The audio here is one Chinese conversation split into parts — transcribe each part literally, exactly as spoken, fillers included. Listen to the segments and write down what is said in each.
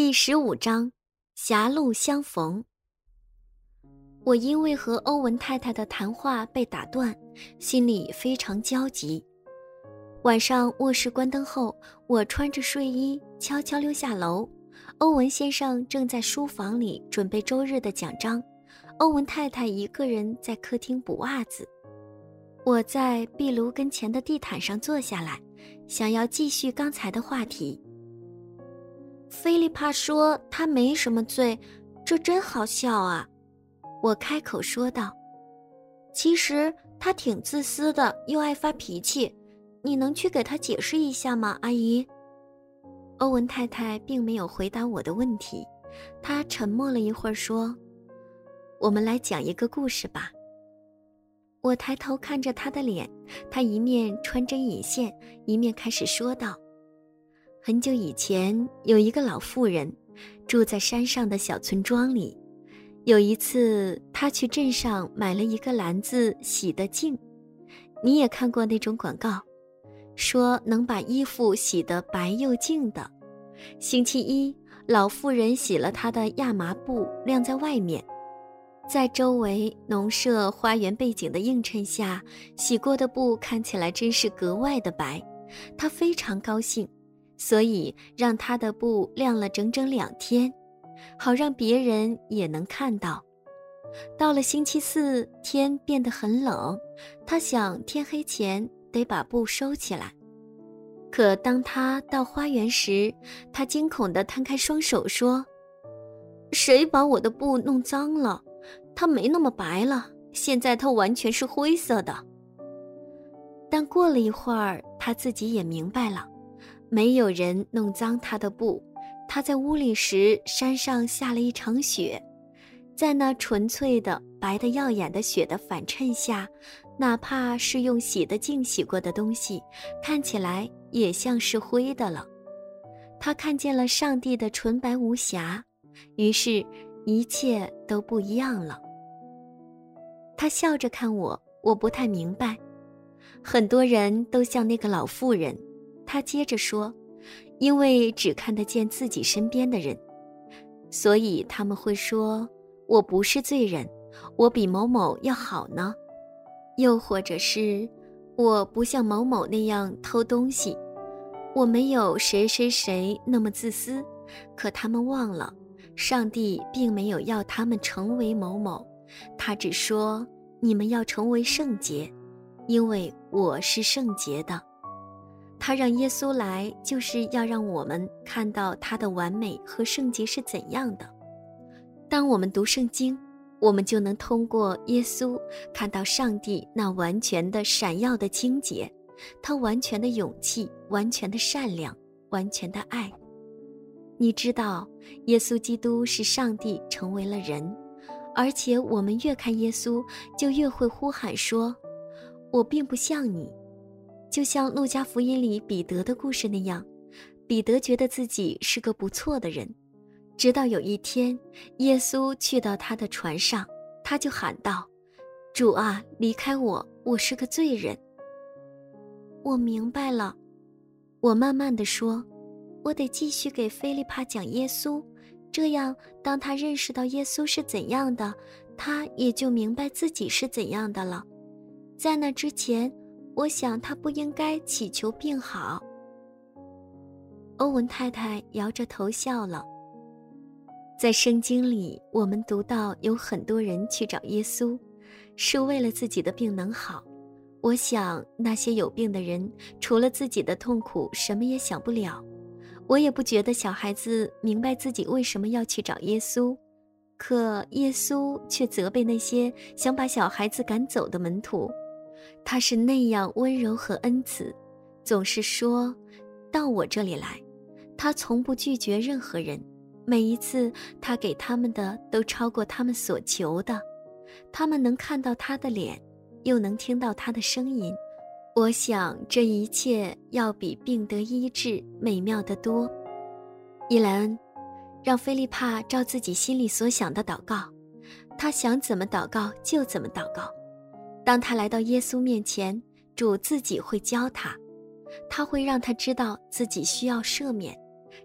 第十五章，狭路相逢。我因为和欧文太太的谈话被打断，心里非常焦急。晚上卧室关灯后，我穿着睡衣悄悄溜下楼。欧文先生正在书房里准备周日的讲章，欧文太太一个人在客厅补袜子。我在壁炉跟前的地毯上坐下来，想要继续刚才的话题。菲利帕说他没什么罪，这真好笑啊，我开口说道。其实他挺自私的，又爱发脾气，你能去给他解释一下吗，阿姨？欧文太太并没有回答我的问题，她沉默了一会儿说，我们来讲一个故事吧。我抬头看着她的脸，她一面穿针引线，一面开始说道。很久以前，有一个老妇人住在山上的小村庄里。有一次，她去镇上买了一个篮子洗的净。你也看过那种广告，说能把衣服洗得白又净的。星期一，老妇人洗了她的亚麻布晾在外面，在周围农舍花园背景的映衬下，洗过的布看起来真是格外的白。她非常高兴，所以让她的布晾了整整两天，好让别人也能看到。到了星期四，天变得很冷，她想天黑前得把布收起来。可当她到花园时，她惊恐地摊开双手说，谁把我的布弄脏了？它没那么白了，现在它完全是灰色的。但过了一会儿，她自己也明白了，没有人弄脏她的布。她在屋里时，山上下了一场雪，在那纯粹的白得耀眼的雪的反衬下，哪怕是用洗的净洗过的东西，看起来也像是灰的了。她看见了上帝的纯白无瑕，于是一切都不一样了。她笑着看我，我不太明白。很多人都像那个老妇人，她接着说，因为只看得见自己身边的人，所以他们会说，我不是罪人，我比某某要好呢。又或者是，我不像某某那样偷东西，我没有谁谁谁那么自私。可他们忘了，上帝并没有要他们成为某某，他只说，你们要成为圣洁，因为我是圣洁的。他让耶稣来，就是要让我们看到他的完美和圣洁是怎样的。当我们读圣经，我们就能通过耶稣看到上帝那完全的闪耀的清洁，他完全的勇气，完全的善良，完全的爱。你知道，耶稣基督是上帝成为了人，而且我们越看耶稣，就越会呼喊说，我并不像你。就像路加福音里彼得的故事那样，彼得觉得自己是个不错的人，直到有一天，耶稣去到他的船上，他就喊道，主啊，离开我，我是个罪人。我明白了，我慢慢地说，我得继续给菲利帕讲耶稣，这样当他认识到耶稣是怎样的，他也就明白自己是怎样的了。在那之前，我想他不应该祈求病好。欧文太太摇着头笑了。在圣经里，我们读到有很多人去找耶稣，是为了自己的病能好。我想那些有病的人，除了自己的痛苦，什么也想不了。我也不觉得小孩子明白自己为什么要去找耶稣，可耶稣却责备那些想把小孩子赶走的门徒。他是那样温柔和恩慈，总是说，到我这里来。他从不拒绝任何人，每一次他给他们的都超过他们所求的。他们能看到他的脸，又能听到他的声音。我想这一切要比病得医治美妙得多。伊莱恩，让菲利帕照自己心里所想的祷告，他想怎么祷告就怎么祷告。当他来到耶稣面前，主自己会教他，他会让他知道自己需要赦免，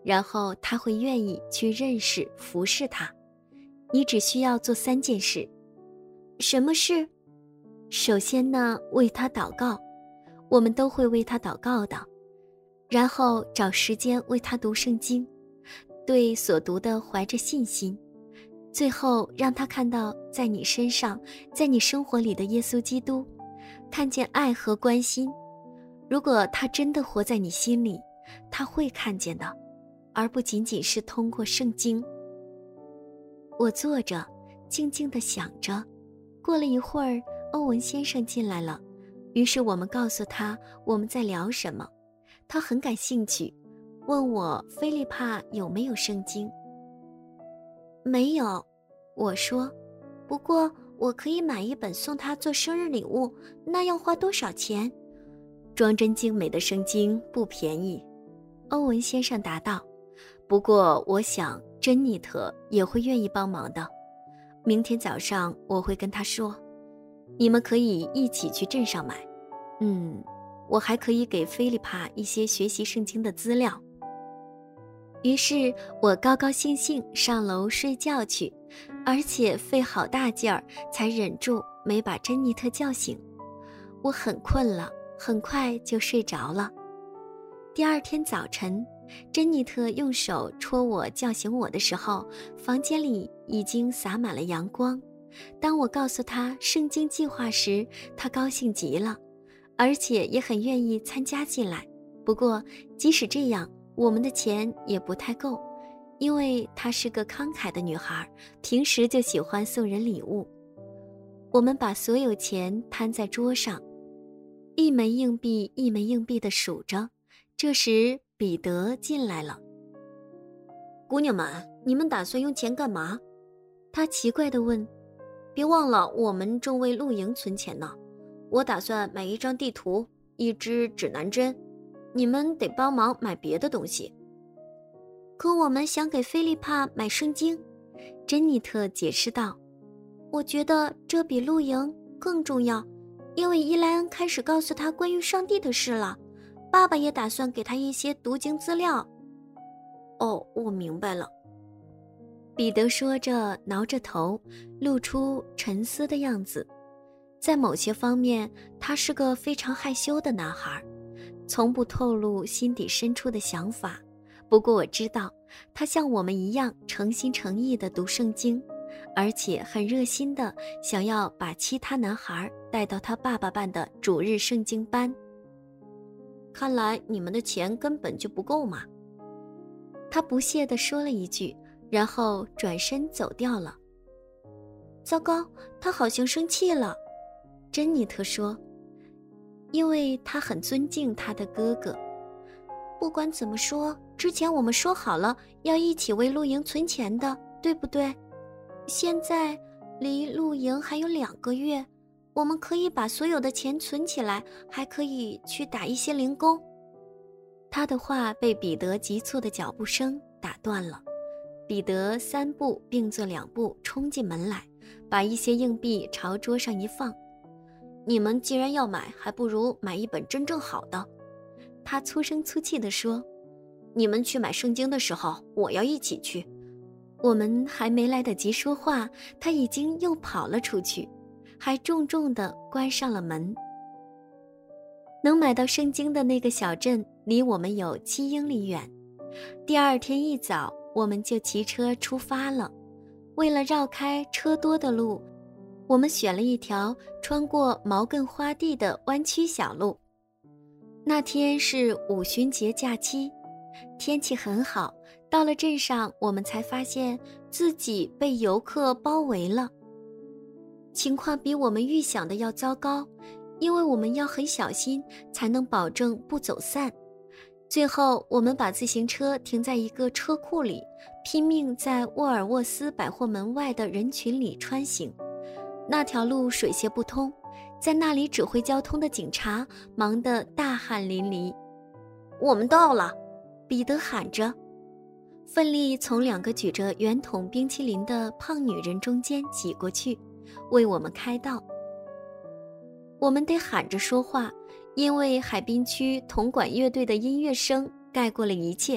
然后他会愿意去认识、服侍他。你只需要做三件事。什么事？首先呢，为他祷告，我们都会为他祷告的。然后找时间为他读圣经，对所读的怀着信心。最后让他看到在你身上，在你生活里的耶稣基督，看见爱和关心。如果他真的活在你心里，他会看见的，而不仅仅是通过圣经。我坐着静静地想着，过了一会儿，欧文先生进来了，于是我们告诉他我们在聊什么。他很感兴趣，问我菲利帕有没有圣经。没有，我说，不过我可以买一本送他做生日礼物，那要花多少钱？装帧精美的圣经不便宜，欧文先生答道。不过我想珍妮特也会愿意帮忙的。明天早上我会跟他说，你们可以一起去镇上买。嗯，我还可以给菲利帕一些学习圣经的资料。于是我高高兴兴上楼睡觉去，而且费好大劲儿才忍住没把珍妮特叫醒。我很困了，很快就睡着了。第二天早晨，珍妮特用手戳我叫醒我的时候，房间里已经洒满了阳光。当我告诉她圣经计划时，她高兴极了，而且也很愿意参加进来。不过即使这样，我们的钱也不太够，因为她是个慷慨的女孩，平时就喜欢送人礼物。我们把所有钱摊在桌上，一枚硬币一枚硬币地数着。这时彼得进来了。姑娘们，你们打算用钱干嘛？他奇怪地问。别忘了，我们正为露营存钱呢。我打算买一张地图，一支指南针。你们得帮忙买别的东西。可我们想给菲利帕买圣经，珍妮特解释道。我觉得这比露营更重要，因为伊莱恩开始告诉他关于上帝的事了。爸爸也打算给他一些读经资料。哦，我明白了。彼得说着，挠着头，露出沉思的样子。在某些方面，他是个非常害羞的男孩，从不透露心底深处的想法。不过我知道，他像我们一样诚心诚意地读圣经，而且很热心地想要把其他男孩带到他爸爸办的主日圣经班。看来你们的钱根本就不够嘛。他不屑地说了一句，然后转身走掉了。糟糕，他好像生气了，珍妮特说，因为他很尊敬他的哥哥。不管怎么说，之前我们说好了要一起为露营存钱的，对不对？现在离露营还有两个月，我们可以把所有的钱存起来，还可以去打一些零工。他的话被彼得急促的脚步声打断了。彼得三步并作两步冲进门来，把一些硬币朝桌上一放。你们既然要买，还不如买一本真正好的。他粗声粗气地说，你们去买圣经的时候，我要一起去。我们还没来得及说话，他已经又跑了出去，还重重地关上了门。能买到圣经的那个小镇离我们有七英里远。第二天一早，我们就骑车出发了。为了绕开车多的路，我们选了一条穿过毛茛花地的弯曲小路。那天是五旬节假期，天气很好。到了镇上，我们才发现自己被游客包围了。情况比我们预想的要糟糕，因为我们要很小心，才能保证不走散。最后，我们把自行车停在一个车库里，拼命在沃尔沃斯百货门外的人群里穿行。那条路水泄不通，在那里指挥交通的警察忙得大汗淋漓。我们到了，彼得喊着，奋力从两个举着圆筒冰淇淋的胖女人中间挤过去，为我们开道。我们得喊着说话，因为海滨区铜管乐队的音乐声盖过了一切。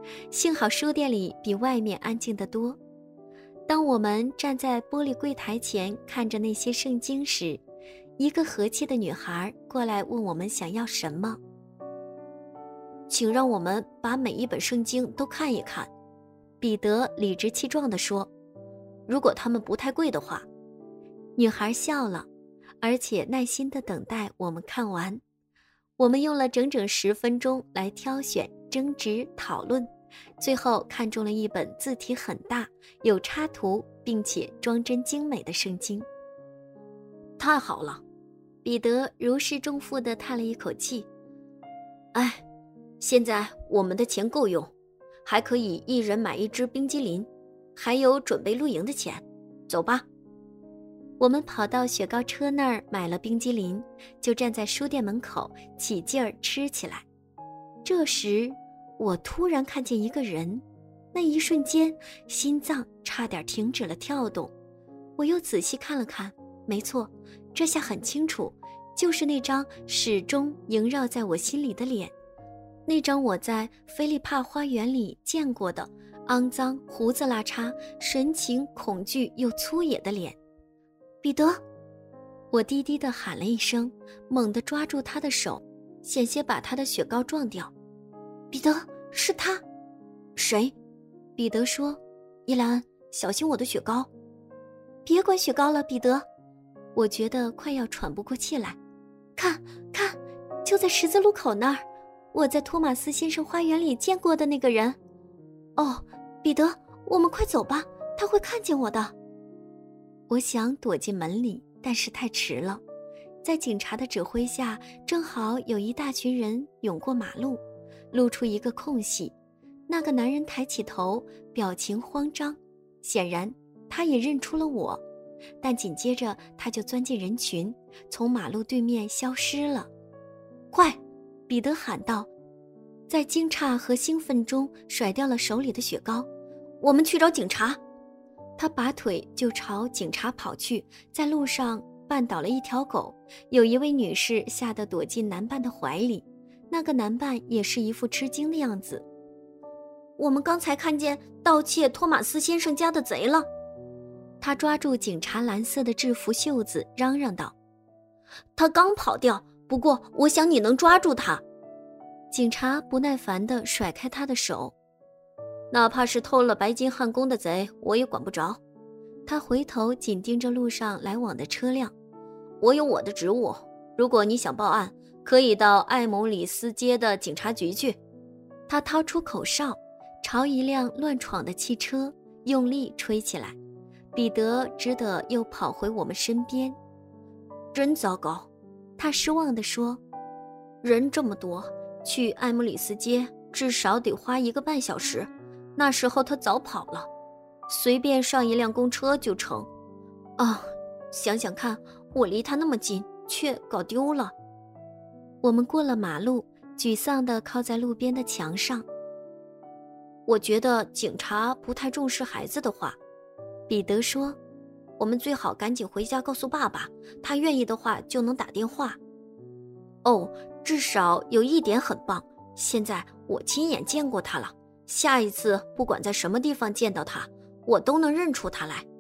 幸好书店里比外面安静得多。当我们站在玻璃柜台前看着那些圣经时，一个和气的女孩过来问我们想要什么。请让我们把每一本圣经都看一看，彼得理直气壮地说，如果它们不太贵的话。女孩笑了，而且耐心地等待我们看完。我们用了整整十分钟来挑选、争执、讨论，最后看中了一本字体很大、有插图并且装帧精美的圣经。太好了，彼得如释重负地叹了一口气。哎，现在我们的钱够用，还可以一人买一支冰激凌，还有准备露营的钱。走吧。我们跑到雪糕车那儿买了冰激凌，就站在书店门口起劲儿吃起来。这时我突然看见一个人，那一瞬间心脏差点停止了跳动。我又仔细看了看，没错，这下很清楚，就是那张始终萦绕在我心里的脸，那张我在菲利帕花园里见过的肮脏、胡子拉碴、神情恐惧又粗野的脸。彼得，我低低地喊了一声，猛地抓住他的手，险些把他的雪糕撞掉。彼得，是他。谁？彼得说，伊兰，小心我的雪糕。别管雪糕了，彼得。我觉得快要喘不过气来。看看，就在十字路口那儿，我在托马斯先生花园里见过的那个人。哦，彼得，我们快走吧，他会看见我的。我想躲进门里，但是太迟了。在警察的指挥下，正好有一大群人涌过马路，露出一个空隙。那个男人抬起头，表情慌张，显然他也认出了我，但紧接着他就钻进人群，从马路对面消失了。快！彼得喊道，在惊诧和兴奋中甩掉了手里的雪糕。我们去找警察！他拔腿就朝警察跑去，在路上绊倒了一条狗，有一位女士吓得躲进男伴的怀里，那个男伴也是一副吃惊的样子。我们刚才看见盗窃托马斯先生家的贼了。他抓住警察蓝色的制服袖子，嚷嚷道，他刚跑掉，不过我想你能抓住他。警察不耐烦地甩开他的手，哪怕是偷了白金汉宫的贼，我也管不着。他回头紧盯着路上来往的车辆。我有我的职务，如果你想报案，可以到艾蒙里斯街的警察局去。他掏出口哨，朝一辆乱闯的汽车用力吹起来。彼得只得又跑回我们身边。真糟糕，他失望地说，人这么多，去艾姆里斯街至少得花一个半小时，那时候他早跑了，随便上一辆公车就成。啊，想想看，我离他那么近，却搞丢了。我们过了马路，沮丧地靠在路边的墙上。我觉得警察不太重视孩子的话，彼得说，我们最好赶紧回家告诉爸爸，他愿意的话就能打电话。哦，至少有一点很棒，现在我亲眼见过他了，下一次不管在什么地方见到他，我都能认出他来。